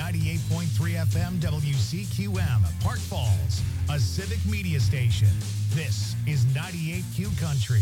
98.3 FM WCQM, Park Falls, a civic media station. This is 98Q Country.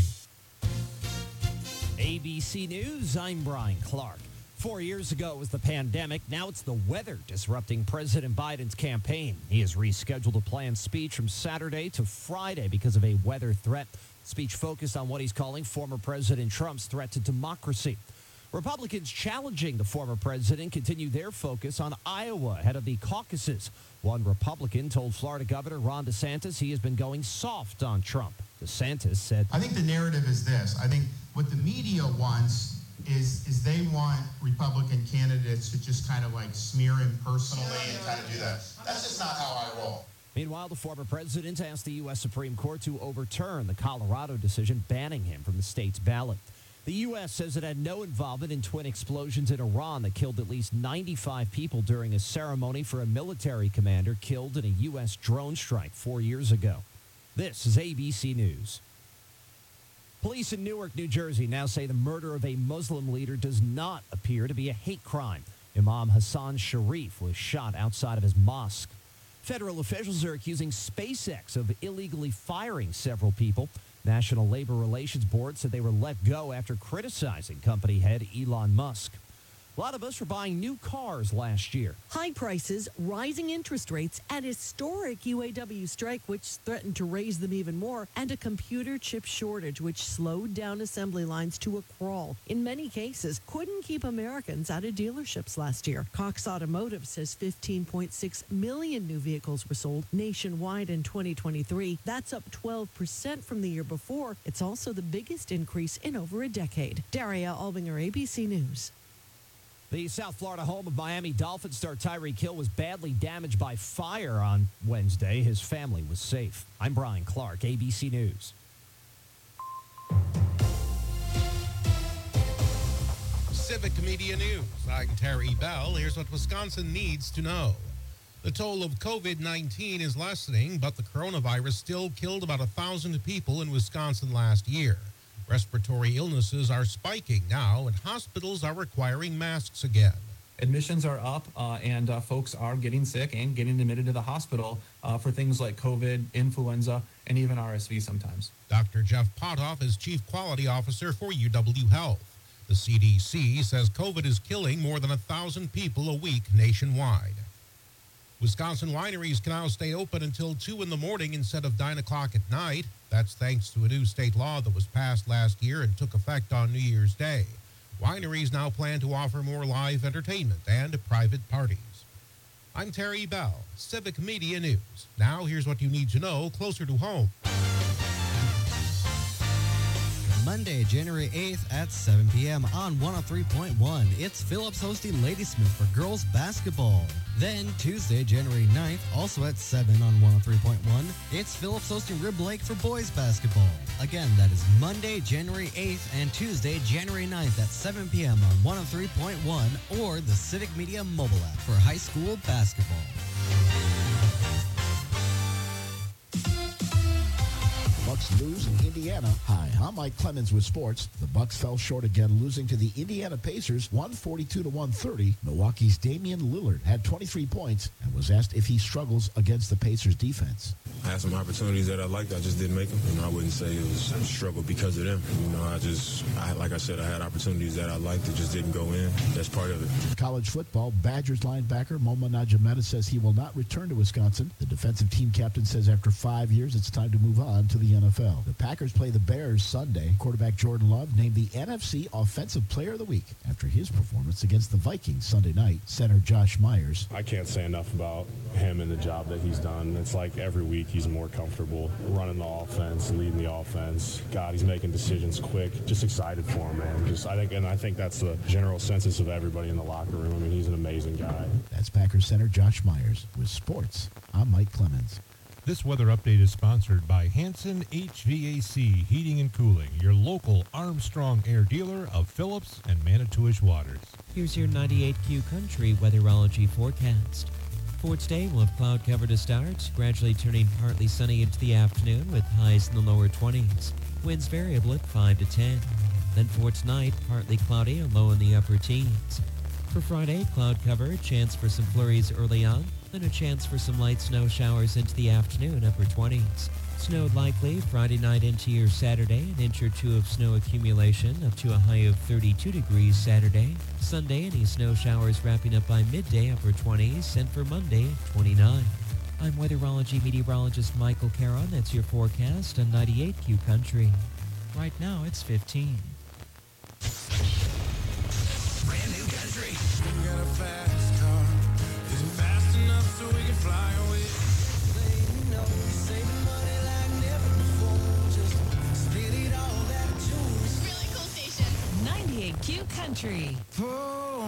ABC News, I'm Brian Clark. 4 years ago was the pandemic. Now it's the weather disrupting President Biden's campaign. He has rescheduled a planned speech from Saturday to Friday because of a weather threat. Speech focused on what he's calling former President Trump's threat to democracy. Republicans challenging the former president continue their focus on Iowa ahead of the caucuses. One Republican told Florida Governor Ron DeSantis he has been going soft on Trump. DeSantis said, I think the narrative is this. I think what the media wants is they want Republican candidates to just kind of like smear him personally and kind of do that. That's just not how I roll. Meanwhile, the former president asked the U.S. Supreme Court to overturn the Colorado decision banning him from the state's ballot. The U.S. says it had no involvement in twin explosions in Iran that killed at least 95 people during a ceremony for a military commander killed in a U.S. drone strike 4 years ago. This is ABC News. Police in Newark, New Jersey now say the murder of a Muslim leader does not appear to be a hate crime. Imam Hassan Sharif was shot outside of his mosque. Federal officials are accusing SpaceX of illegally firing several people. National Labor Relations Board said they were let go after criticizing company head Elon Musk. A lot of us were buying new cars last year. High prices, rising interest rates, an historic UAW strike which threatened to raise them even more, and a computer chip shortage which slowed down assembly lines to a crawl. In many cases, couldn't keep Americans out of dealerships last year. Cox Automotive says 15.6 million new vehicles were sold nationwide in 2023. That's up 12% from the year before. It's also the biggest increase in over a decade. Daria Albinger, ABC News. The South Florida home of Miami Dolphins star Tyreek Hill was badly damaged by fire on Wednesday. His family was safe. I'm Brian Clark, ABC News. Civic Media News. I'm Terry Bell. Here's what Wisconsin needs to know. The toll of COVID-19 is lessening, but the coronavirus still killed about 1,000 people in Wisconsin last year. Respiratory illnesses are spiking now, and hospitals are requiring masks again. Admissions are up, and folks are getting sick and getting admitted to the hospital for things like COVID, influenza, and even RSV sometimes. Dr. Jeff Potoff is Chief Quality Officer for UW Health. The CDC says COVID is killing more than 1,000 people a week nationwide. Wisconsin wineries can now stay open until 2 in the morning instead of 9 o'clock at night. That's thanks to a new state law that was passed last year and took effect on New Year's Day. Wineries now plan to offer more live entertainment and private parties. I'm Terry Bell, Civic Media News. Now here's what you need to know closer to home. Monday, January 8th at 7 p.m. on 103.1. It's Phillips hosting Ladysmith for girls basketball. Then Tuesday, January 9th, also at 7 on 103.1, it's Phillips hosting Rib Lake for boys basketball. Again, that is Monday, January 8th and Tuesday, January 9th at 7 p.m. on 103.1 or the Civic Media mobile app for high school basketball. Bucks lose in Indiana. Hi, I'm Mike Clemens with sports. The Bucks fell short again, losing to the Indiana Pacers 142-130. Milwaukee's Damian Lillard had 23 points and was asked if he struggles against the Pacers defense. I had some opportunities that I liked. I just didn't make them. I wouldn't say it was a struggle because of them. Like I said, I had opportunities that I liked that just didn't go in. That's part of it. College football, Badgers linebacker Momo Najameta says he will not return to Wisconsin. The defensive team captain says after 5 years, it's time to move on to the NFL. The Packers play the Bears Sunday. Quarterback Jordan Love named the NFC Offensive Player of the Week after his performance against the Vikings Sunday night. Center Josh Myers. I can't say enough about him and the job that he's done. It's like every week he's more comfortable running the offense, leading the offense. God, he's making decisions quick. Just excited for him, man. I think that's the general census of everybody in the locker room. I mean, he's an amazing guy. That's Packers center Josh Myers. With sports, I'm Mike Clemens. This weather update is sponsored by Hanson HVAC Heating and Cooling, your local Armstrong Air dealer of Phillips and Manitowish Waters. Here's your 98Q Country weatherology forecast. For today, we'll have cloud cover to start, gradually turning partly sunny into the afternoon with highs in the lower 20s. Winds variable at 5 to 10. Then for tonight, partly cloudy and low in the upper teens. For Friday, cloud cover, chance for some flurries early on, then a chance for some light snow showers into the afternoon, upper 20s. Snow likely Friday night into your Saturday, an inch or two of snow accumulation up to a high of 32 degrees Saturday. Sunday, any snow showers wrapping up by midday, upper 20s, and for Monday, 29. I'm weatherology meteorologist Michael Caron. That's your forecast on 98Q Country. Right now, it's 15. Brand new country. We got a fast car. Is it fast enough so we can fly away? Saving money like never before. Just split it all that juice. Really cool station. 98Q Country. Pour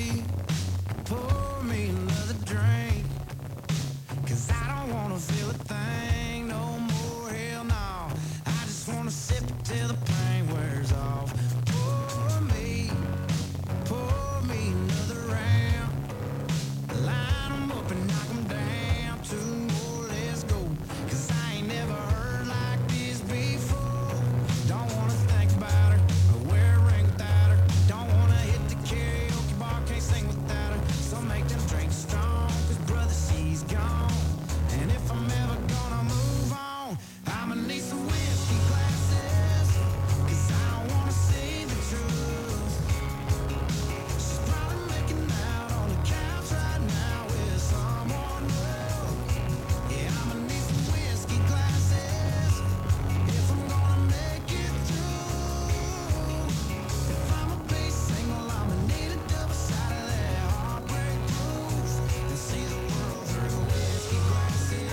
me another drink. 'Cause I don't wanna feel a thing no more. Hell no. I just wanna sip it till the pain wears off. Pour me another round. Line 'em up and knock 'em down. 2 more, let's go. 'Cause I ain't never heard like this before. Don't wanna think about her or wear a ring without her. Don't wanna hit the karaoke bar, can't sing without her. So make them drinks strong, 'cause brother, she's gone. And if I'm ever gonna move on, I'ma need some whiskey glasses. 'Cause I don't wanna see the truth. She's probably making out on the couch right now with someone new. Yeah, I'ma need some whiskey glasses if I'm gonna make it through. If I'ma be single, I'ma need a double side of that heartbreak proof. And see the world through whiskey glasses.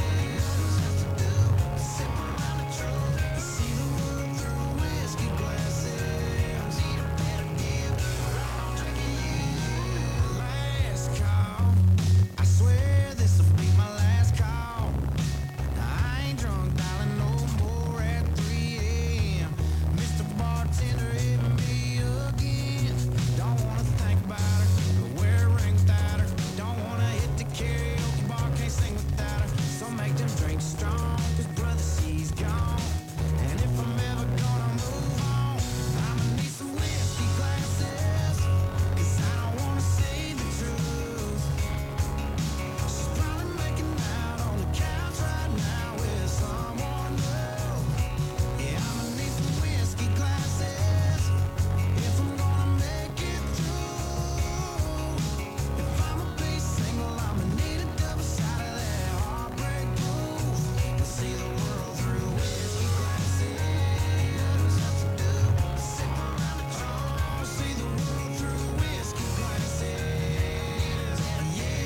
Sip around the truth. And see the world through whiskey glasses. Need a better deal. I'm drinking you. Last call. I swear this'll be my last call. I ain't drunk, darling, no more at 3 a.m. Mr. Bartender hitting me again. Don't wanna think about her, or wear a ring without her. Don't wanna hit the karaoke bar, can't sing without her. So make them drinks strong, 'cause brother, she's gone. And if I'm ever gonna move on, I'ma need some whiskey glasses. 'Cause I don't wanna see the truth. She's probably making out on the couch right now with someone new. Yeah, I'ma need some whiskey glasses if I'm gonna make it through. If I'ma be single, I'ma need a double side of that heartbreak proof. And see the world through whiskey glasses. Have to do sip around the trunk. See the world through whiskey glasses. Yeah.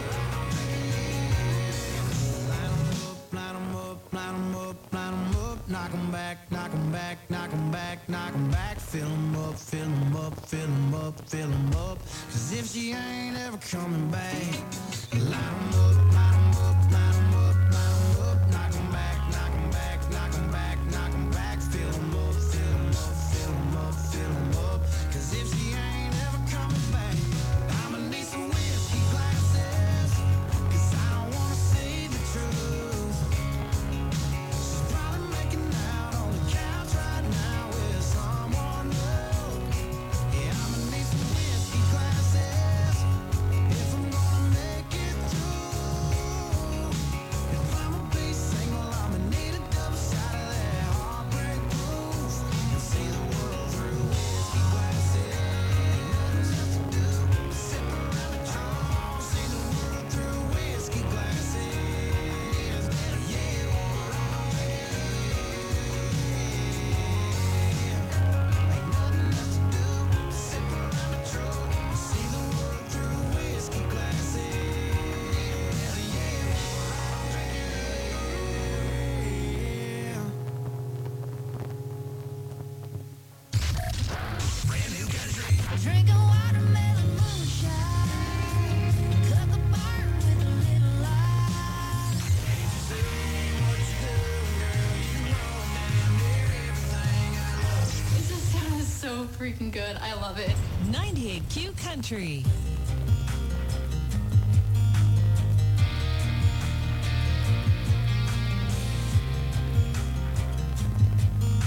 Line 'em up, line 'em up, line 'em up, line 'em up. Knock 'em back, knock 'em back, knock 'em back, knock 'em back. Fill 'em up, fill 'em up, fill 'em up, fill 'em up. 'Cause if she ain't ever coming back, line 'em up, line 'em up, line 'em up, line 'em up. Knock 'em back, knock 'em back, knock 'em back, knock 'em back. Fill 'em up, fill 'em up, fill 'em up, fill 'em up. 'Cause if she ain't ever coming back, I'ma need some whiskey glasses. 'Cause I don't wanna see the truth. She's probably making out on the couch right now with someone new. Yeah, I'ma need some whiskey glasses if I'm gonna make it through. If I'ma be single, I'ma need a double side of that heartbreak proof. And see the world through whiskey glasses. Have to do sip around the trunk. See the world through whiskey glasses. Yeah. Ain't nothing left to do. Sip around the truck. See the world through whiskey glasses. Yeah. Brand new country. Drinking watermelon moonshine. Cook a bar with a little light. This just sounds so freaking good. I love it. 98Q Country.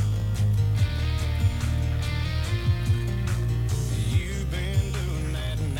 You've been doing that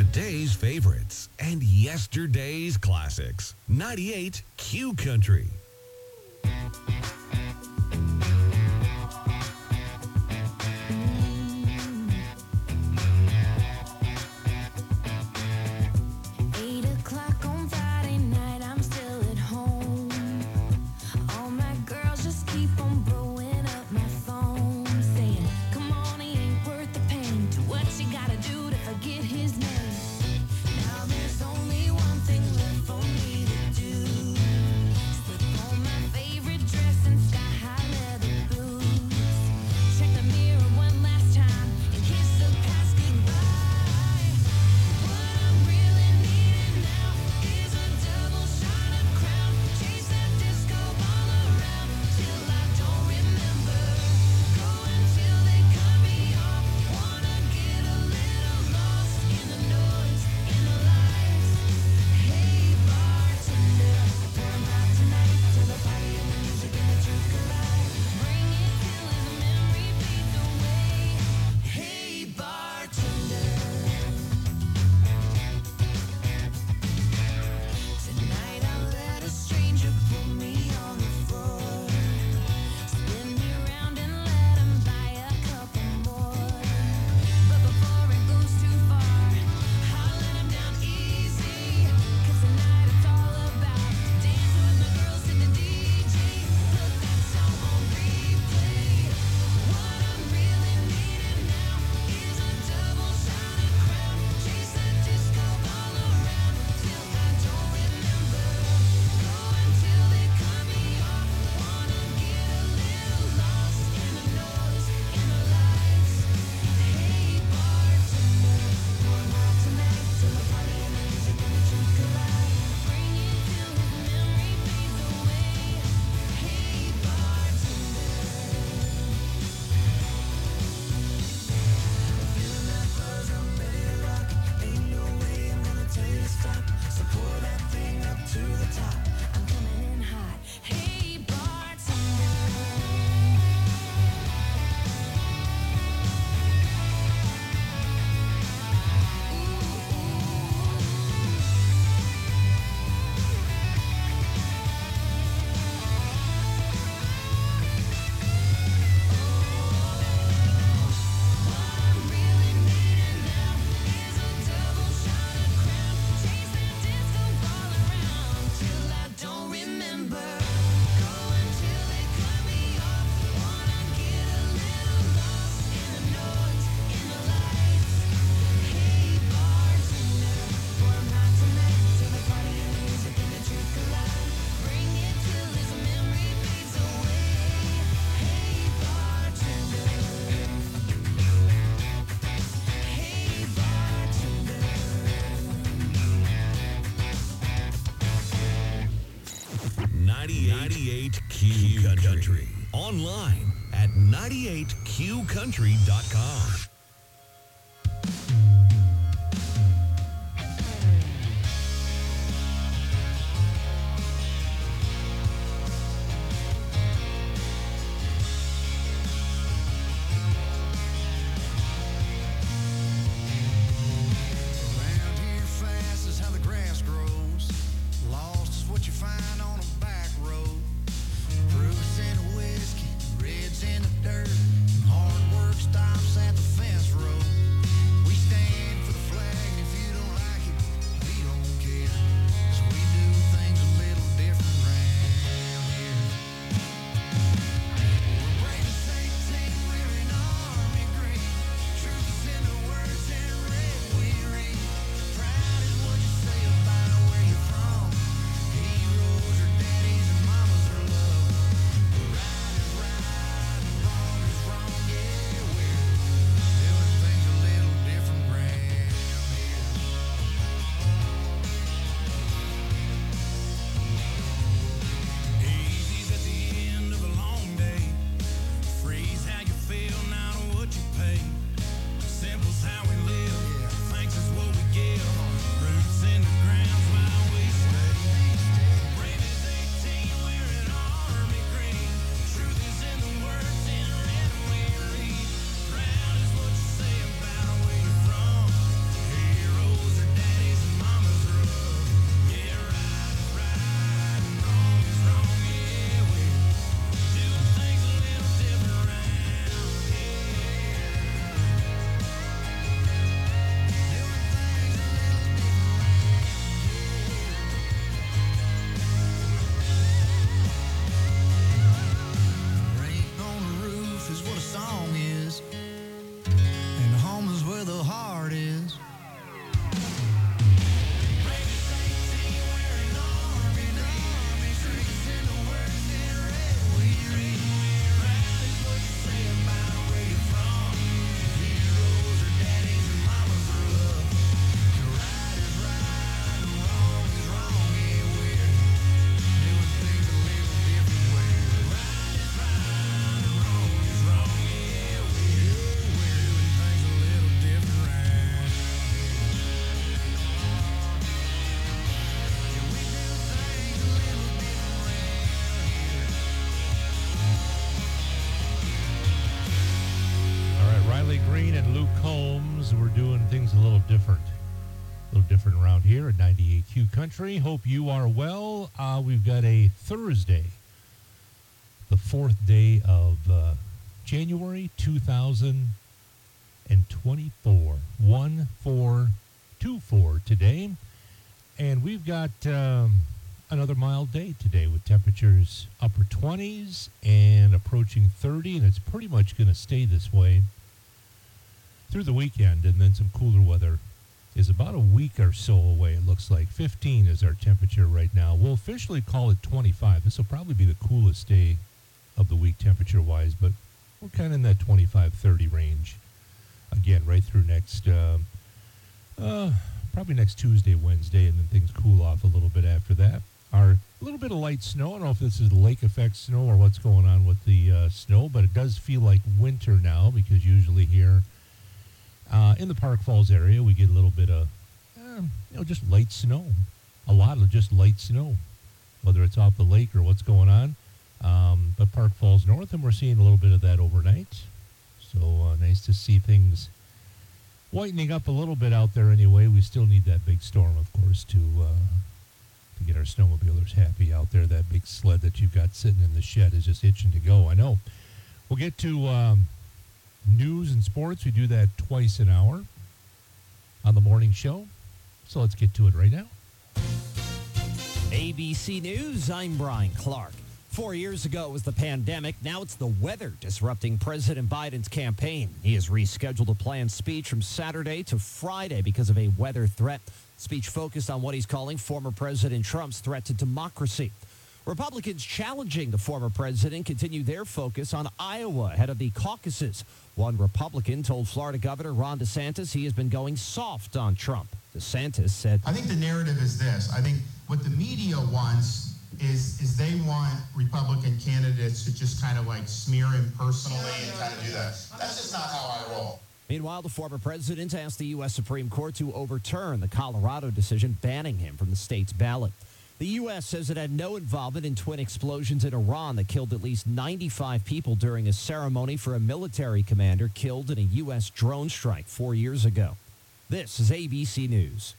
today's favorites and yesterday's classics. 98 Q Country. Q Country. Online at 98qcountry.com. Reds in the dirt, hard work stops at the fence. News. We're doing things a little different. Around here at 98Q Country. Hope you are well. We've got a Thursday, the 4th day of January 2024. 1424 today. And we've got another mild day today with temperatures upper 20s and approaching 30. And it's pretty much going to stay this way through the weekend. And then some cooler weather is about a week or so away, it looks like. 15 is our temperature right now. We'll officially call it 25. This will probably be the coolest day of the week temperature-wise, but we're kind of in that 25-30 range. Again, right through next, probably next Tuesday, Wednesday, and then things cool off a little bit after that. A little bit of light snow. I don't know if this is lake effect snow or what's going on with the snow, but it does feel like winter now, because usually here in the Park Falls area, we get a little bit of, just light snow. A lot of just light snow, whether it's off the lake or what's going on. But Park Falls North, and we're seeing a little bit of that overnight. So nice to see things whitening up a little bit out there anyway. We still need that big storm, of course, to get our snowmobilers happy out there. That big sled that you've got sitting in the shed is just itching to go. I know. We'll get to news and sports. We do that twice an hour on the morning show. So let's get to it right now. ABC News, I'm Brian Clark. 4 years ago it was the pandemic. Now it's the weather disrupting President Biden's campaign. He has rescheduled a planned speech from Saturday to Friday because of a weather threat. Speech focused on what he's calling former President Trump's threat to democracy. Republicans challenging the former president continue their focus on Iowa ahead of the caucuses. One Republican told Florida Governor Ron DeSantis he has been going soft on Trump. DeSantis said, I think the narrative is this. I think what the media wants is they want Republican candidates to just kind of like smear him personally and kind of do that. That's just not how I roll. Meanwhile, the former president asked the U.S. Supreme Court to overturn the Colorado decision banning him from the state's ballot. The U.S. says it had no involvement in twin explosions in Iran that killed at least 95 people during a ceremony for a military commander killed in a U.S. drone strike 4 years ago. This is ABC News.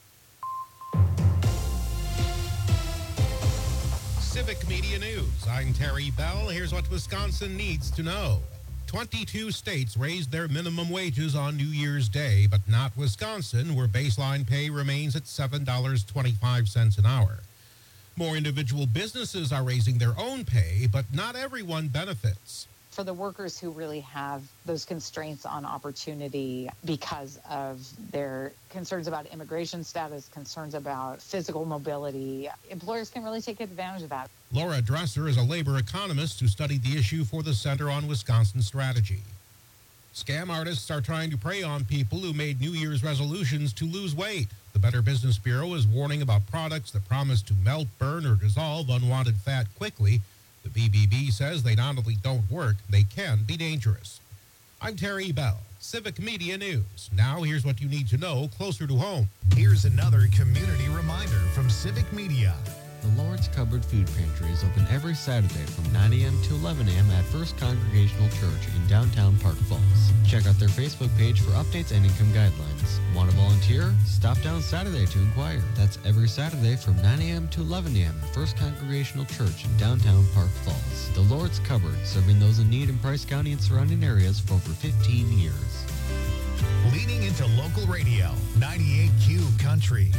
Civic Media News. I'm Terry Bell. Here's what Wisconsin needs to know. 22 states raised their minimum wages on New Year's Day, but not Wisconsin, where baseline pay remains at $7.25 an hour. More individual businesses are raising their own pay, but not everyone benefits. For the workers who really have those constraints on opportunity because of their concerns about immigration status, concerns about physical mobility, employers can really take advantage of that. Laura Dresser is a labor economist who studied the issue for the Center on Wisconsin Strategy. Scam artists are trying to prey on people who made New Year's resolutions to lose weight. The Better Business Bureau is warning about products that promise to melt, burn, or dissolve unwanted fat quickly. The BBB says they not only don't work, they can be dangerous. I'm Terry Bell, Civic Media News. Now here's what you need to know closer to home. Here's another community reminder from Civic Media. The Lord's Cupboard Food Pantry is open every Saturday from 9 a.m. to 11 a.m. at First Congregational Church in downtown Park Falls. Check out their Facebook page for updates and income guidelines. Want to volunteer? Stop down Saturday to inquire. That's every Saturday from 9 a.m. to 11 a.m. at First Congregational Church in downtown Park Falls. The Lord's Cupboard, serving those in need in Price County and surrounding areas for over 15 years. Leading into local radio, 98Q Country.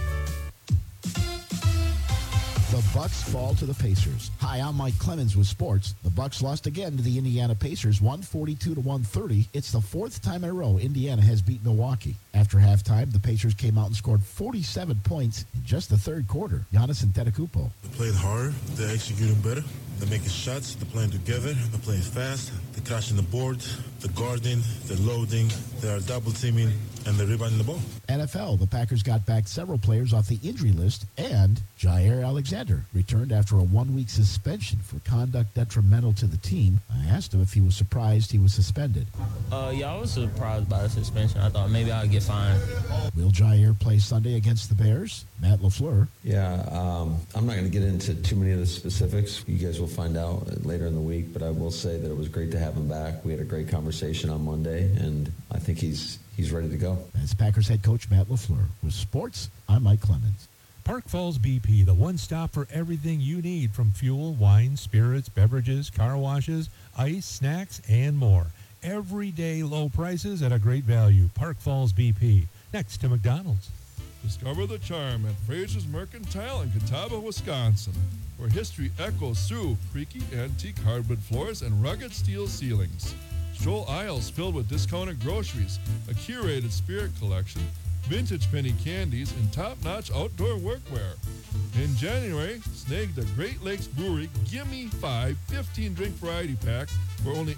The Bucks fall to the Pacers. Hi, I'm Mike Clemens with sports. The Bucks lost again to the Indiana Pacers, 142-130. It's the fourth time in a row Indiana has beat Milwaukee. After halftime, the Pacers came out and scored 47 points in just the third quarter. Giannis Antetokounmpo. They played hard. They're executing better. They're making shots. They're playing together. They're playing fast. They're crashing the board. They're guarding. They're loading. They're double teaming. And they're rebounding the ball. NFL, the Packers got back several players off the injury list, and Jair Alexander returned after a 1-week suspension for conduct detrimental to the team. I asked him if he was surprised he was suspended. Yeah, I was surprised by the suspension. I thought maybe I'd get fined. Will Jair play Sunday against the Bears? Matt LaFleur. Yeah, I'm not going to get into too many of the specifics. You guys will find out later in the week, but I will say that it was great to have him back. We had a great conversation on Monday, and I think he's he's ready to go. That's Packers head coach Matt LaFleur. With sports, I'm Mike Clemens. Park Falls BP, the one stop for everything you need from fuel, wine, spirits, beverages, car washes, ice, snacks, and more. Everyday low prices at a great value. Park Falls BP, next to McDonald's. Discover the charm at Fraser's Mercantile in Catawba, Wisconsin, where history echoes through creaky antique hardwood floors and rugged steel ceilings. Stroll aisles filled with discounted groceries, a curated spirit collection, vintage penny candies, and top-notch outdoor workwear. In January, snag the Great Lakes Brewery Gimme 5 15-drink variety pack for only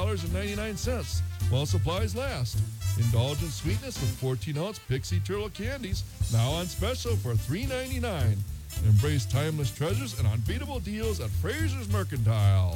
$8.99 while supplies last. Indulge in sweetness with 14-ounce Pixie Turtle candies, now on special for $3.99. Embrace timeless treasures and unbeatable deals at Fraser's Mercantile.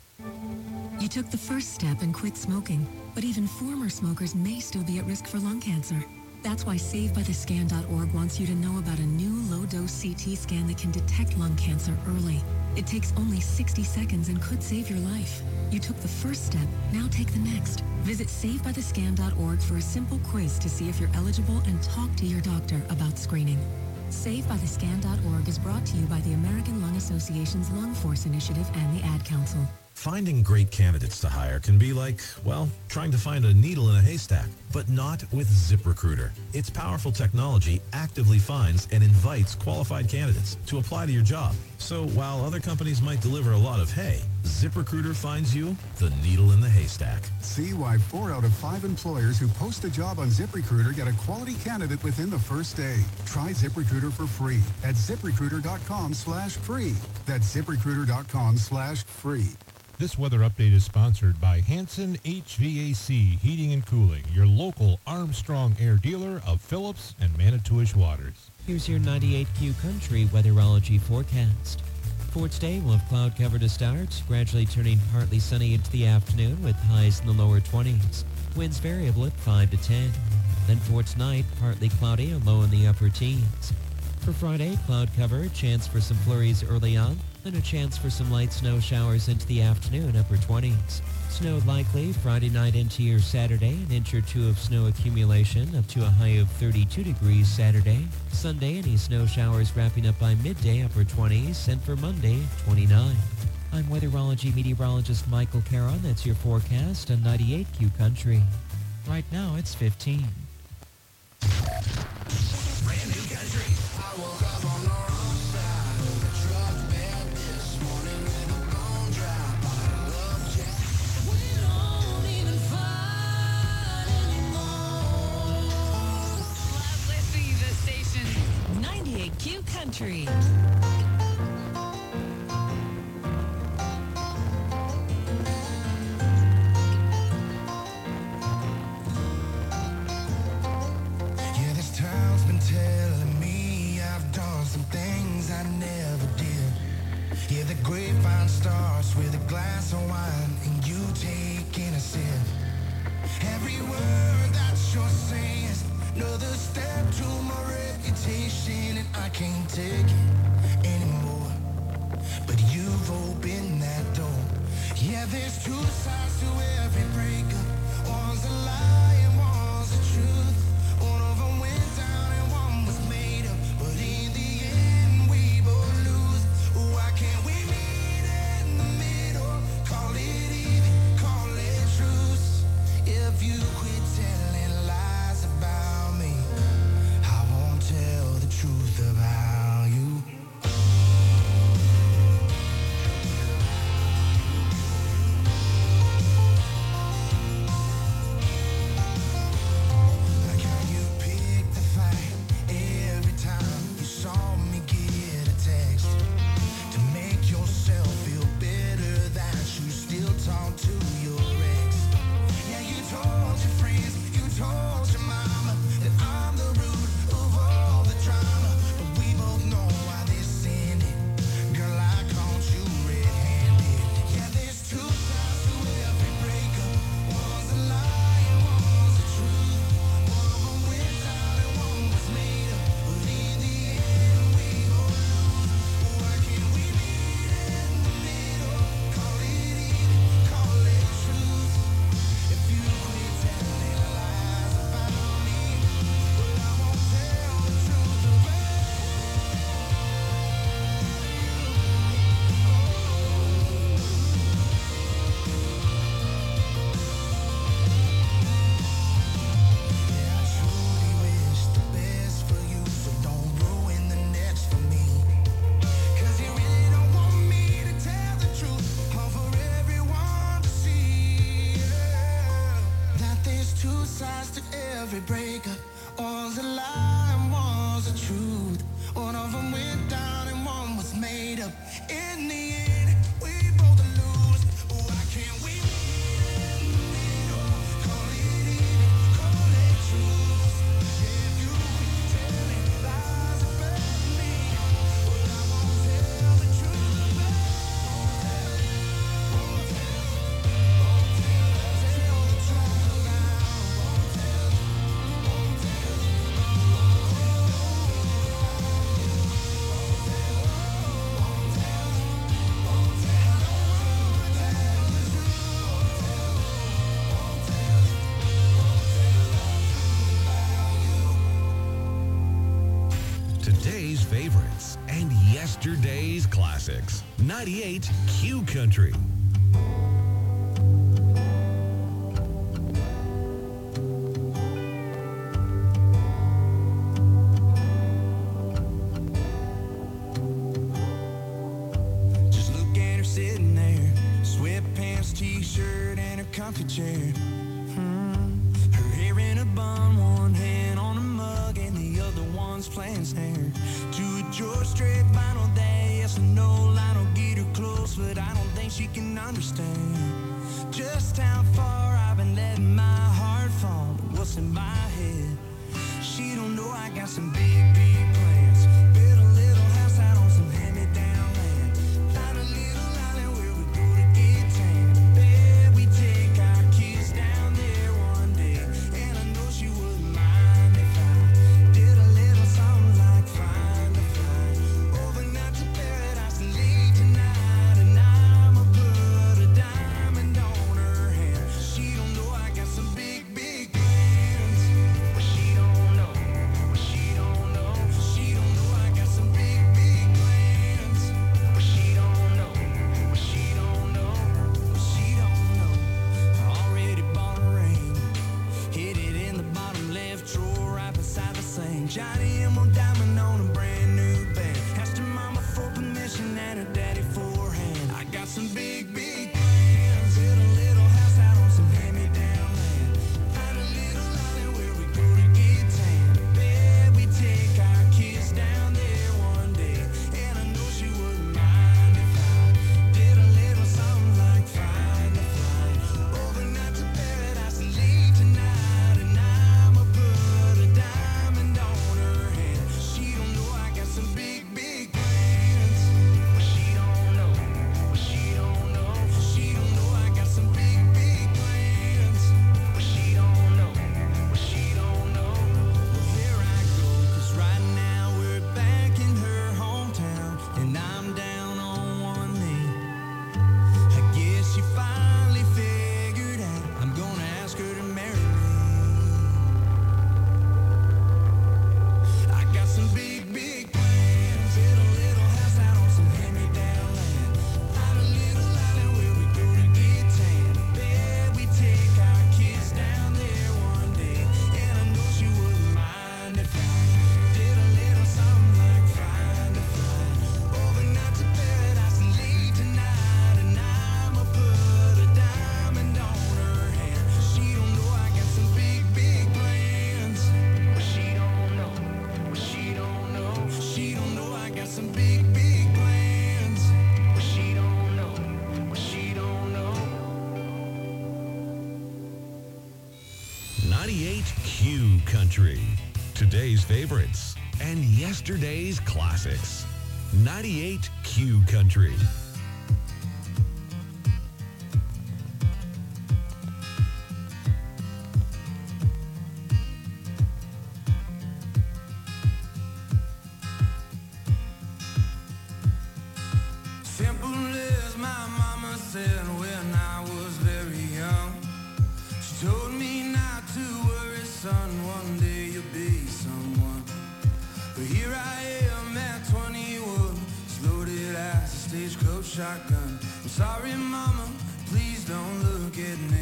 You took the first step and quit smoking, but even former smokers may still be at risk for lung cancer. That's why SaveByTheScan.org wants you to know about a new low-dose CT scan that can detect lung cancer early. It takes only 60 seconds and could save your life. You took the first step, now take the next. Visit SaveByTheScan.org for a simple quiz to see if you're eligible and talk to your doctor about screening. SaveByTheScan.org is brought to you by the American Lung Association's Lung Force Initiative and the Ad Council. Finding great candidates to hire can be like, well, trying to find a needle in a haystack, but not with ZipRecruiter. Its powerful technology actively finds and invites qualified candidates to apply to your job. So while other companies might deliver a lot of hay, ZipRecruiter finds you the needle in the haystack. See why 4 out of 5 employers who post a job on ZipRecruiter get a quality candidate within the first day. Try ZipRecruiter for free at ZipRecruiter.com/free. That's ZipRecruiter.com/free. This weather update is sponsored by Hanson HVAC Heating and Cooling, your local Armstrong Air dealer of Phillips and Manitowish Waters. Here's your 98Q Country weatherology forecast. For today, we'll have cloud cover to start, gradually turning partly sunny into the afternoon with highs in the lower 20s. Winds variable at 5 to 10. Then for tonight, partly cloudy and low in the upper teens. For Friday, cloud cover, chance for some flurries early on, then a chance for some light snow showers into the afternoon, upper 20s. Snow likely Friday night into your Saturday, an inch or two of snow accumulation up to a high of 32 degrees Saturday. Sunday, any snow showers wrapping up by midday, upper 20s, and for Monday, 29. I'm weatherology meteorologist Michael Caron. That's your forecast on 98Q Country. Right now, it's 15. Brand new country. I woke up on the wrong side of the truck bed this morning with a bone dry bottle of Jack. We don't even fight anymore. Let's see the station. 98Q Country. Yeah, this town's been telling me I've done some things I never did. Yeah, the grapevine starts with a glass of wine and you taking a sip. Every word that you're saying is another step to my reputation, and I can't take it anymore. But you've opened that door. Yeah, there's two sides to every breakup. One's a lie and one's the truth. One of them went down and one was made up. But in the end, we both lose. Why can't we meet in the middle? Call it even, call it truce. If you quit telling lies about me, I won't tell the truth about you. I we break up. All's a lie and one's the truth. One of them went down and one was made up. In the end, we both lose. Why can't we meet in the middle? Call it even, call it truth. If you keep telling lies about me, well, I won't tell the truth about you. Won't tell the truth about Today's favorites and yesterday's classics. 98 Q Country. Just look at her sitting there, sweatpants, t-shirt, and her comfy chair. Her hair in a bun, one hand on a mug, and the other one's playing snare. To a George Strait vinyl day, yes or no, I don't get her close, but I don't think she can understand just how far I've been letting my heart fall to what's in my head. She don't know I got some big, big plans. Build a little house out on some hand-me-down land. Find a little island where we go to get tan. Bet we take our kids down there one day. And I know she wouldn't mind if I did a little something like find a flight overnight to paradise and leave tonight. And I'ma put a diamond on her hand. She don't know I got some big, big plans. But she don't know. But she don't know. She don't know I got some big, big plans. But she don't know. But she don't know. But she don't know. I already bought a ring. Hid it in the bottom left drawer right beside the sink. Johnny M. diamond on a brand new band. Asked her mama for permission and her daddy for a hand. I got some big, big plans. Hit a little house out on some hand-me-down land. Find a little island where we go to get tan. Bet we take our kids down there one day. And I know she wouldn't mind if I did a little something like find a flight overnight to paradise and leave tonight. And I'ma put a diamond on her hand. She don't know I got some big, big plans. But she don't know. But she don't know. She don't know I got some big, big plans. But she don't know. But she don't know. Well, here I go, 'cause right now we're back in her hometown, and I'm down on one knee. I guess she finally figured out I'm gonna ask her to marry me. I got some big, big plans. Hit a little house out on some hand-me-down land. Find a little island where we go to get tan. Bet we take our kids down there one day. And I know she wouldn't mind if I did a little something like find a flight overnight to paradise and leave tonight. And I'ma put a diamond on her hand. She don't know I got some big, big plans. But she don't know. But she don't know. She don't know I got some big, big plans. But she don't know. But she don't know. 98 Q Country. Today's favorites and yesterday's classics. 98 Q Country. Simple as my mama said when I was very young. She told me not to worry, son, one day you'll be someone. But here I am at 21, as loaded as a stagecoach shotgun. I'm sorry, mama, please don't look at me.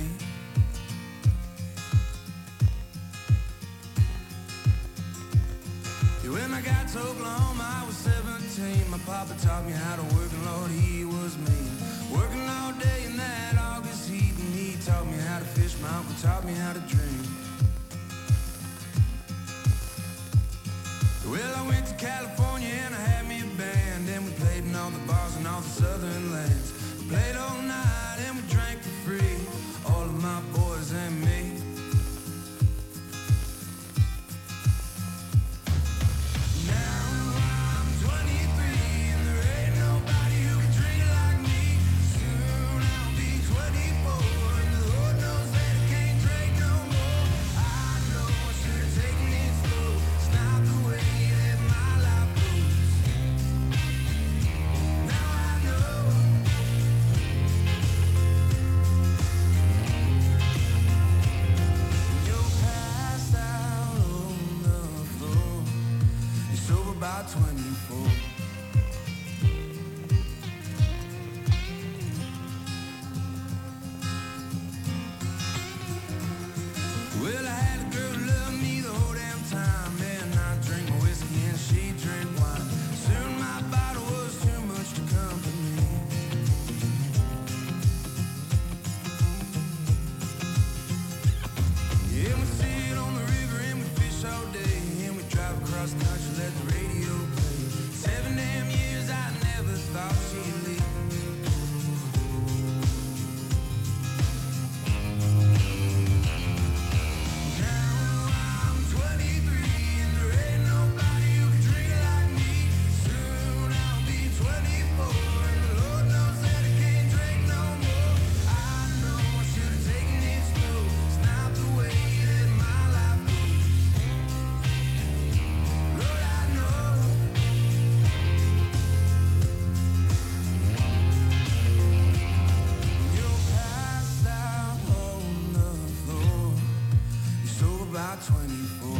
Yeah, when I got to Oklahoma, I was 17. My papa taught me how to work, and Lord, he was mean. Working all day in that August heat, and he taught me how to fish. My uncle taught me how to dream. all the southern lands. We played all night and we drank for free, all of my boys and me. About 24. Well, I had a girl who loved me the whole damn time, and I drank my whiskey and she drank wine. Soon my bottle was too much to company. Yeah, we sit on the river and we fish all day, and we drive across country, let the radio play. 7 damn years, I never thought she'd leave. Now I'm 23 and there ain't nobody who can drink like me. Soon I'll be 24 and the Lord knows that I can't drink no more. I know I should have taken it slow. It's not the way that my life goes. Lord, I know. You're passed out on the floor. You're sober by 24.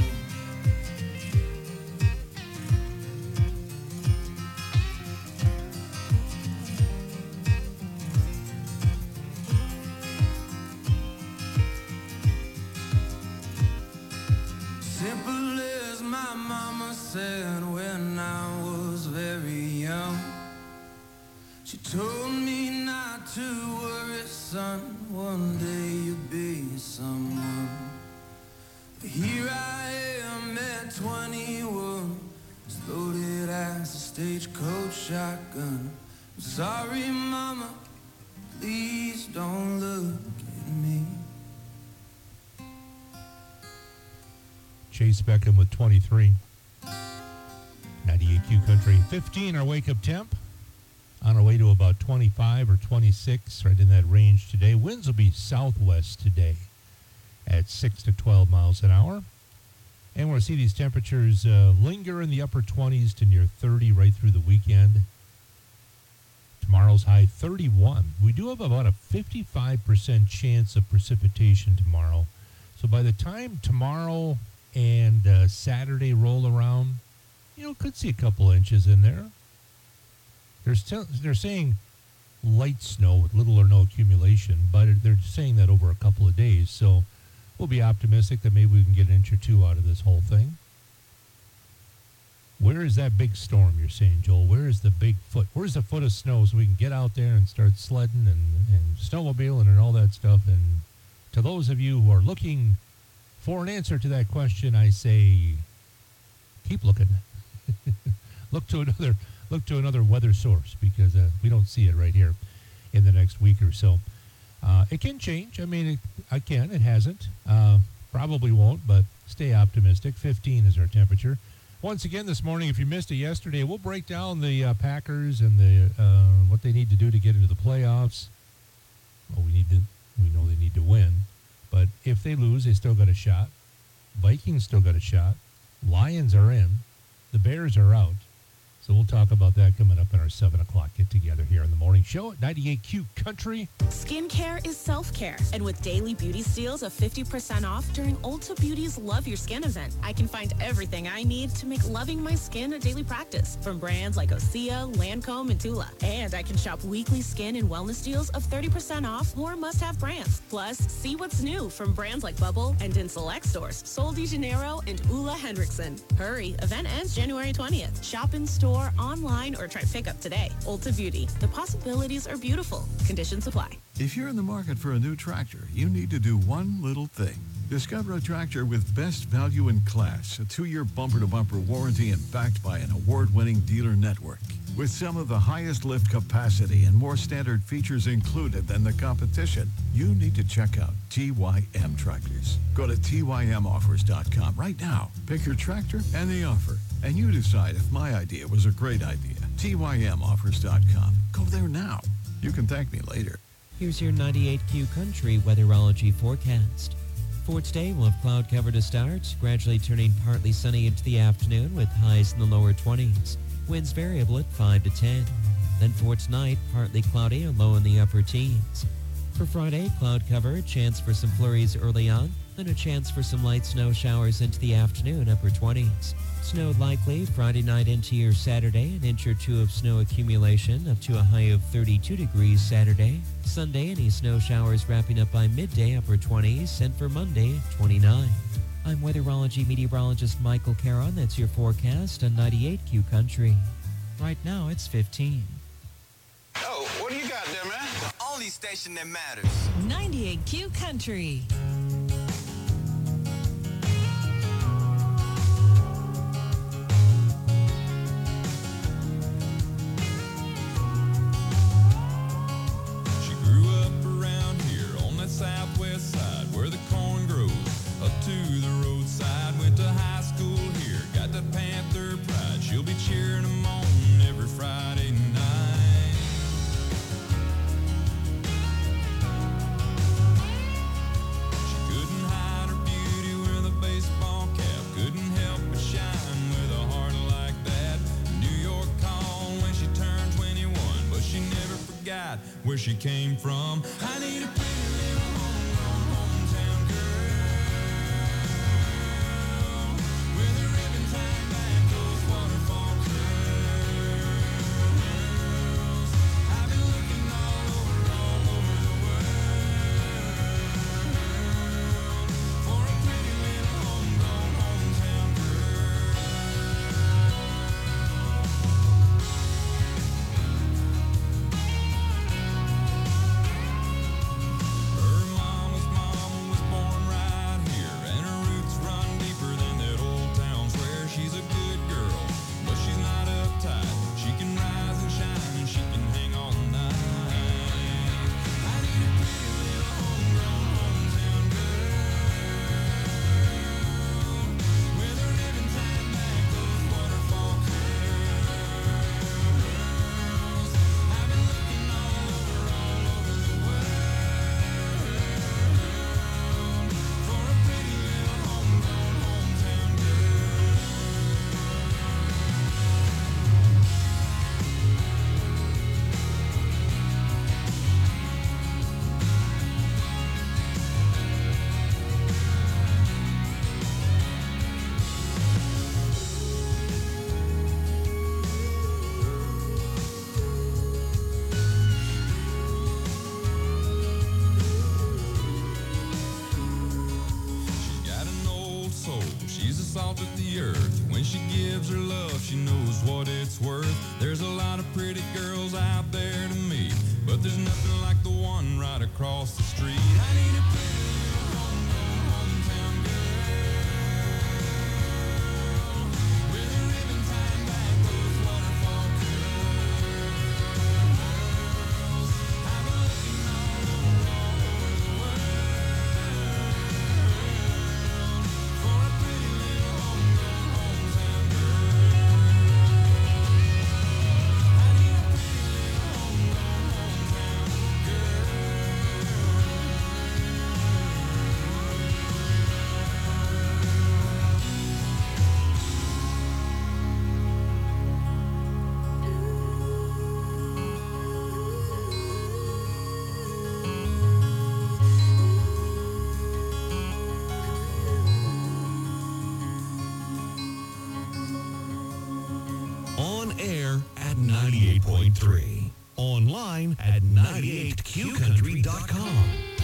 Simple as my mama said when I was very young. She told me not to worry, son, one day you'll be someone. But here I am at 21, as loaded as a stagecoach shotgun. I'm sorry, mama, please don't look at me. Chase Beckham with 23. 98Q Country. 15 our wake-up temp. On our way to about 25 or 26, right in that range today. Winds will be southwest today at 6 to 12 miles an hour. And we're going to see these temperatures linger in the upper 20s to near 30 right through the weekend. Tomorrow's high 31. We do have about a 55% chance of precipitation tomorrow. So by the time tomorrow and Saturday roll around, could see a couple inches in there. They're saying light snow with little or no accumulation, but they're saying that over a couple of days. So we'll be optimistic that maybe we can get an inch or two out of this whole thing. Where is that big storm you're saying, Joel? Where is the big foot? Where's the foot of snow so we can get out there and start sledding and snowmobiling and all that stuff? And to those of you who are looking for an answer to that question, I say keep looking. Look to another weather source, because we don't see it right here in the next week or so. It can change. I mean, it hasn't. Probably won't, but stay optimistic. 15 is our temperature. Once again this morning, if you missed it yesterday, we'll break down the Packers and the what they need to do to get into the playoffs. Well, we know they need to win, but if they lose, they still got a shot. Vikings still got a shot. Lions are in. The Bears are out. So we'll talk about that coming up in our 7 o'clock get-together here in the morning show at 98Q Country. Skincare is self-care, and with daily beauty steals of 50% off during Ulta Beauty's Love Your Skin event, I can find everything I need to make loving my skin a daily practice, from brands like Osea, Lancome, and Tula. And I can shop weekly skin and wellness deals of 30% off more must-have brands. Plus, see what's new from brands like Bubble and in select stores, Sol de Janeiro and Ulla Hendrickson. Hurry, event ends January 20th. Shop in store, online, or try pickup today. Ulta Beauty. The possibilities are beautiful. Conditions apply. If you're in the market for a new tractor, you need to do one little thing. Discover a tractor with best value in class, a 2-year bumper-to-bumper warranty and backed by an award-winning dealer network. With some of the highest lift capacity and more standard features included than the competition, you need to check out TYM Tractors. Go to TYMOffers.com right now. Pick your tractor and the offer, and you decide if my idea was a great idea. TYMOffers.com. Go there now. You can thank me later. Here's your 98Q Country weatherology forecast. For today, we'll have cloud cover to start, gradually turning partly sunny into the afternoon with highs in the lower 20s. Winds variable at 5 to 10. Then for tonight, partly cloudy and low in the upper teens. For Friday, cloud cover, a chance for some flurries early on, then a chance for some light snow showers into the afternoon, upper 20s. Snow likely Friday night into your Saturday, an inch or two of snow accumulation up to a high of 32 degrees Saturday. Sunday, any snow showers wrapping up by midday, upper 20s, and for Monday, 29. I'm weatherology meteorologist Michael Caron. That's your forecast on 98Q Country. Right now, it's 15. Oh, what do you got there, man? The only station that matters. 98Q Country. She grew up around here on that southwest side where the corn grows up to the roadside. Went to high school here, got the Panther pride. She'll be cheering them on every Friday night. She couldn't hide her beauty with a baseball cap, couldn't help but shine with a heart like that. New York called when she turned 21, but she never forgot where she came from. I need a pretty little hometown girl with a ribbon tied back, those waterfall curls. I've been looking all over the world for a pretty little homegrown hometown Her mama's mama was born right here, and her roots run deeper than that old town square. She's a good girl, but she's not uptight. She can rise and shine, and she can hang all night. I need a pretty little homegrown hometown girl with a ribbon tied back, those waterfall curls. I've been looking all over the world for a pretty little homegrown hometown girl. She's got an old soul, she's the salt of the earth. When she gives her love, she knows what it's worth. There's a lot of pretty girls out there to meet, but there's nothing like the one right across the street. I need a pretty little homegrown hometown girl with a ribbon tied back, those waterfall curls. I've been looking all over the world for a pretty little homegrown hometown girl. I need a pretty little homegrown hometown On air at 98.3. Online at 98qcountry.com.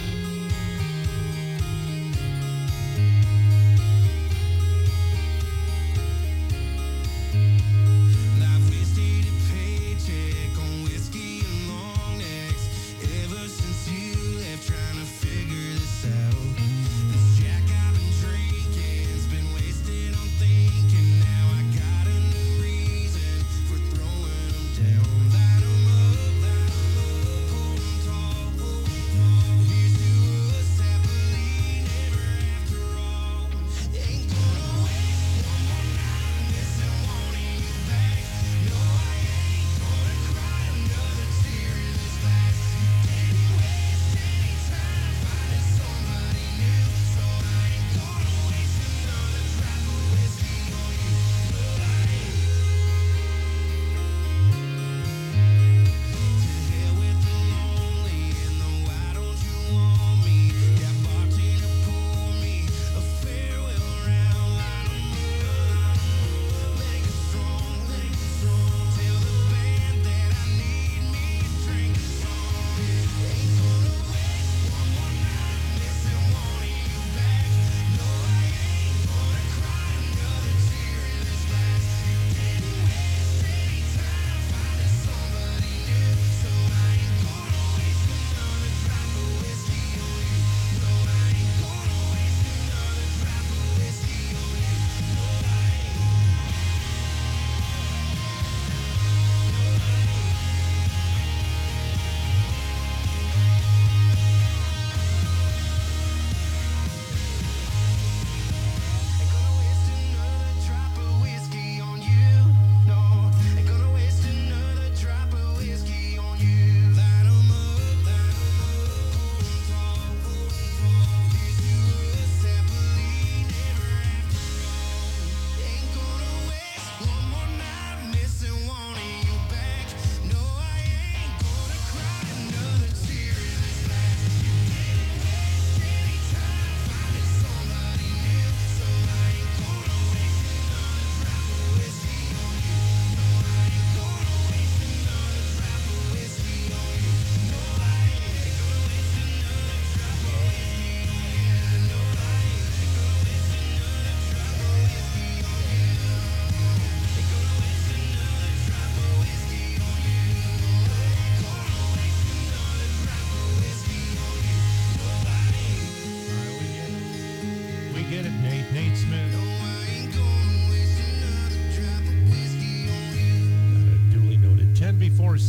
Life wasted a paycheck on whiskey and long necks. Ever since you left, trying to figure this out. This jack I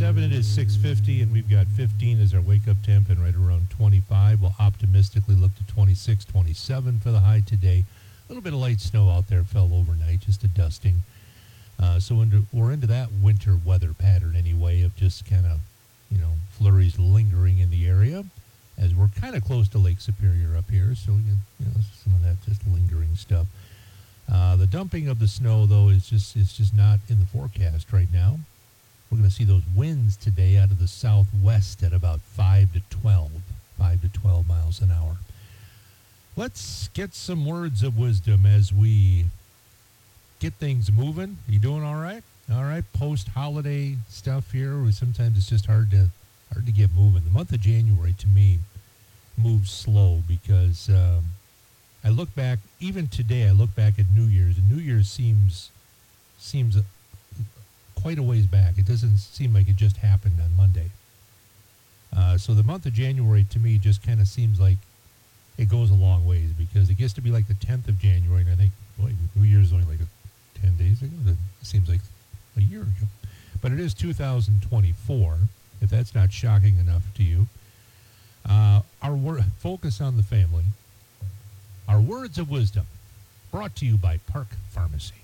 7, it is 6:50, and we've got 15 as our wake-up temp and right around 25. We'll optimistically look to 26, 27 for the high today. A little bit of light snow out there fell overnight, just a dusting. So we're into that winter weather pattern anyway of just kind of, flurries lingering in the area as we're kind of close to Lake Superior up here. So, some of that just lingering stuff. The dumping of the snow, though, is just not in the forecast right now. We're going to see those winds today out of the southwest at about 5 to 12 miles an hour. Let's get some words of wisdom as we get things moving. You doing all right? All right, post-holiday stuff here. Sometimes it's just hard to get moving. The month of January, to me, moves slow because I look back, even today, I look back at New Year's, and New Year's seems quite a ways back. It doesn't seem like it just happened on Monday. So the month of January, to me, just kind of seems like it goes a long ways because it gets to be like the 10th of January, and I think, boy, New Year's is only like 10 days ago. It seems like a year ago. But it is 2024, if that's not shocking enough to you. Our focus on the family. Our words of wisdom, brought to you by Park Pharmacy.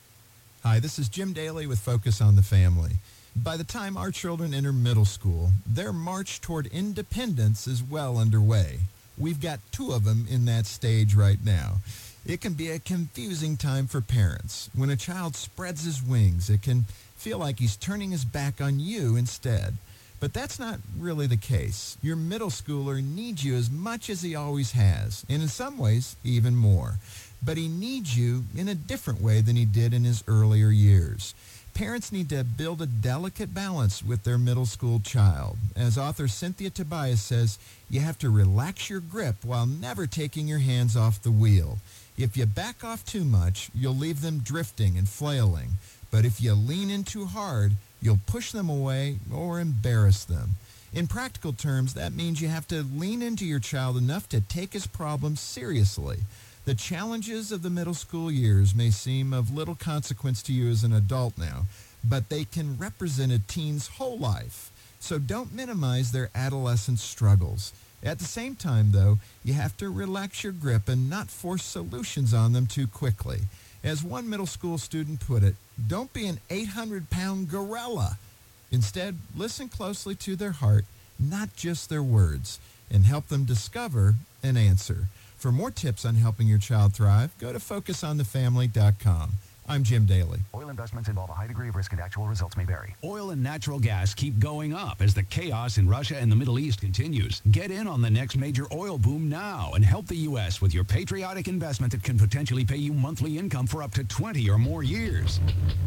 Hi, this is Jim Daly with Focus on the Family. By the time our children enter middle school, their march toward independence is well underway. We've got 2 of them in that stage right now. It can be a confusing time for parents. When a child spreads his wings, it can feel like he's turning his back on you instead. But that's not really the case. Your middle schooler needs you as much as he always has, and in some ways, even more. But he needs you in a different way than he did in his earlier years. Parents need to build a delicate balance with their middle school child. As author Cynthia Tobias says, you have to relax your grip while never taking your hands off the wheel. If you back off too much, you'll leave them drifting and flailing. But if you lean in too hard, you'll push them away or embarrass them. In practical terms, that means you have to lean into your child enough to take his problems seriously. The challenges of the middle school years may seem of little consequence to you as an adult now, but they can represent a teen's whole life. So don't minimize their adolescent struggles. At the same time, though, you have to relax your grip and not force solutions on them too quickly. As one middle school student put it, don't be an 800-pound gorilla. Instead, listen closely to their heart, not just their words, and help them discover an answer. For more tips on helping your child thrive, go to FocusOnTheFamily.com. I'm Jim Daly. Oil investments involve a high degree of risk and actual results may vary. Oil and natural gas keep going up as the chaos in Russia and the Middle East continues. Get in on the next major oil boom now and help the U.S. with your patriotic investment that can potentially pay you monthly income for up to 20 or more years.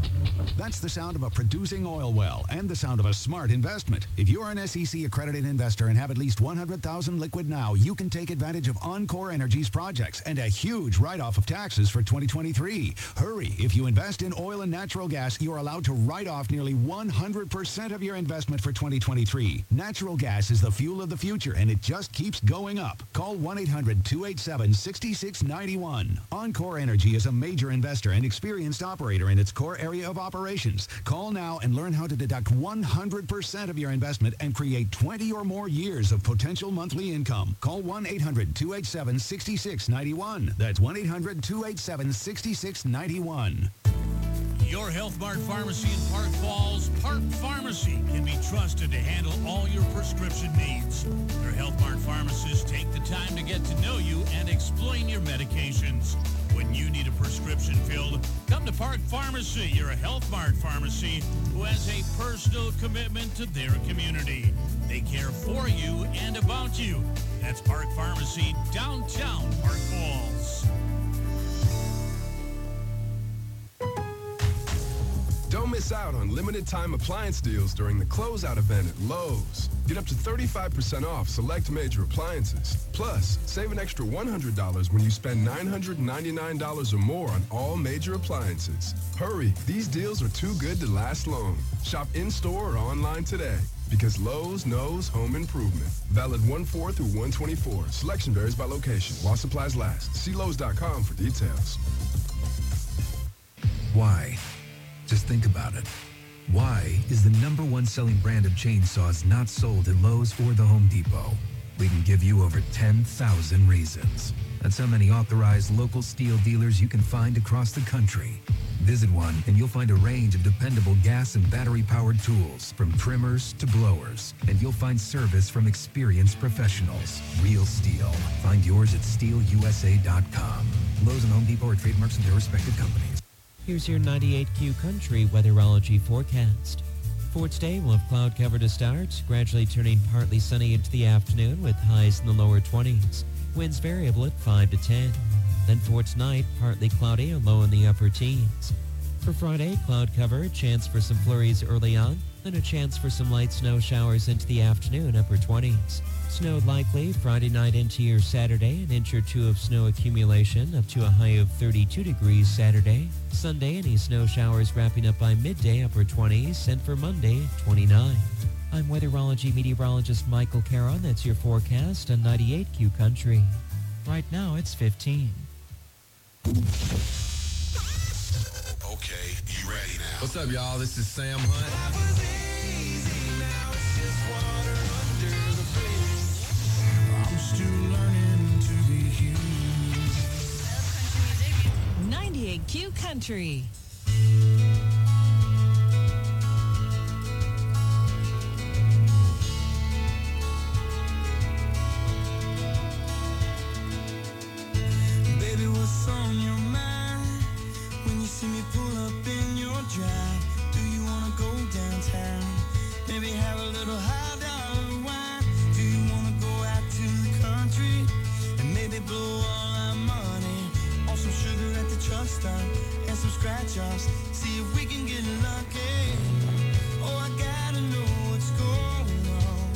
That's the sound of a producing oil well and the sound of a smart investment. If you're an SEC accredited investor and have at least $100,000 liquid now, you can take advantage of Encore Energy's projects and a huge write-off of taxes for 2023. Hurry. If you invest in oil and natural gas, you are allowed to write off nearly 100% of your investment for 2023. Natural gas is the fuel of the future, and it just keeps going up. Call 1-800-287-6691. Encore Energy is a major investor and experienced operator in its core area of operations. Call now and learn how to deduct 100% of your investment and create 20 or more years of potential monthly income. Call 1-800-287-6691. That's 1-800-287-6691. Your Health Mart Pharmacy in Park Falls, Park Pharmacy, can be trusted to handle all your prescription needs. Your Health Mart pharmacists take the time to get to know you and explain your medications. When you need a prescription filled, come to Park Pharmacy, your Health Mart pharmacy, who has a personal commitment to their community. They care for you and about you. That's Park Pharmacy, downtown Park Falls. Don't miss out on limited time appliance deals during the closeout event at Lowe's. Get up to 35% off select major appliances. Plus, save an extra $100 when you spend $999 or more on all major appliances. Hurry, these deals are too good to last long. Shop in-store or online today. Because Lowe's knows home improvement. Valid 1/4 through 1/24. Selection varies by location. While supplies last. See Lowe's.com for details. Why? Just think about it. Why is the #1 selling brand of chainsaws not sold at Lowe's or the Home Depot? We can give you over 10,000 reasons. That's how many authorized local steel dealers you can find across the country. Visit one and you'll find a range of dependable gas and battery-powered tools, from trimmers to blowers. And you'll find service from experienced professionals. Real steel. Find yours at steelusa.com. Lowe's and Home Depot are trademarks of their respective companies. Here's your 98Q Country weatherology forecast. For today, we'll have cloud cover to start, gradually turning partly sunny into the afternoon with highs in the lower 20s. Winds variable at 5 to 10. Then for tonight, partly cloudy and low in the upper teens. For Friday, cloud cover, a chance for some flurries early on, then a chance for some light snow showers into the afternoon, upper 20s. Snow likely Friday night into your Saturday, an inch or two of snow accumulation up to a high of 32 degrees Saturday. Sunday, any snow showers wrapping up by midday, upper 20s, and for Monday, 29. I'm weatherology meteorologist Michael Caron. That's your forecast on 98Q Country. Right now, it's 15. Okay, you ready now? What's up, y'all? This is Sam Hunt. 98Q Country. Baby, what's on your mind when you see me pull up in your drive? Do you wanna go downtown? Maybe have a little high dollar wine. Do you wanna go out to the country and maybe blow all our money on some sugar at the truck stop and some scratch-offs? See if we can get lucky. Oh, I gotta know what's going on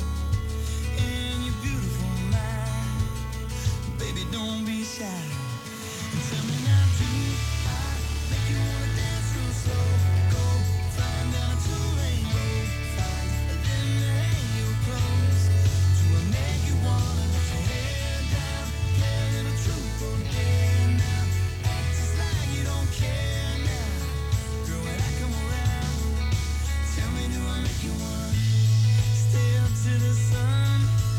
in your beautiful mind. Baby, don't be shy. Tell me now, do I make you wanna dance real slow? Go flying down a two-lane road, find a limb to hang your clothes. Do I make you wanna let your hair down, play a little truth or dare now? Act just like you don't care now. Girl, when I come around, tell me, do I make you wanna stay up to the sun,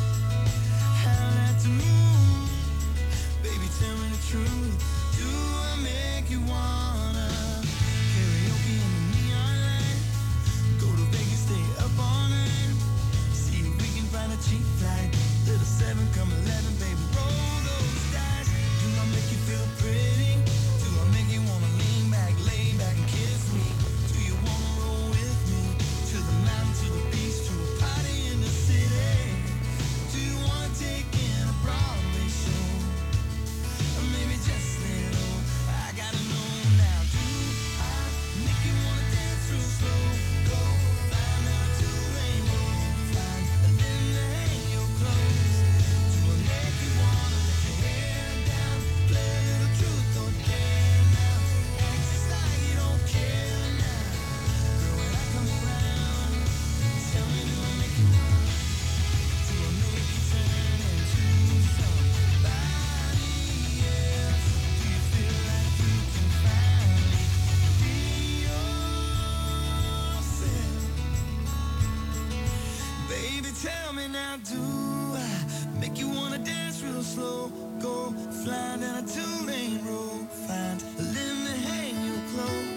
howl at the moon? Baby, tell me the truth. Do I make you wanna karaoke in the neon light? Go to Vegas, stay up all night. See if we can find a cheap flight. Little 7, come 11, baby, roll those dice. Do I make you feel pretty? Do I make you wanna lean back, lay back and kiss me? Do you wanna roll with me to the mountain, to the beach, to a party in the city? Do you wanna take in a Broadway show? Or maybe just little, I gotta know now. Do I make you wanna dance real slow? Go find out a two-lane road, find a limb to hang your clothes. Do I make you wanna let your hair down, play a little truth or dare now? Act just like you don't care now. Girl, when I come around, tell me, do I make you wanna? Do I make you turn into somebody else? Do you feel like you can finally be yourself? Baby, tell me now, do I make you wanna dance real slow? Go flying down a two-lane road, find a limb to hang your clothes.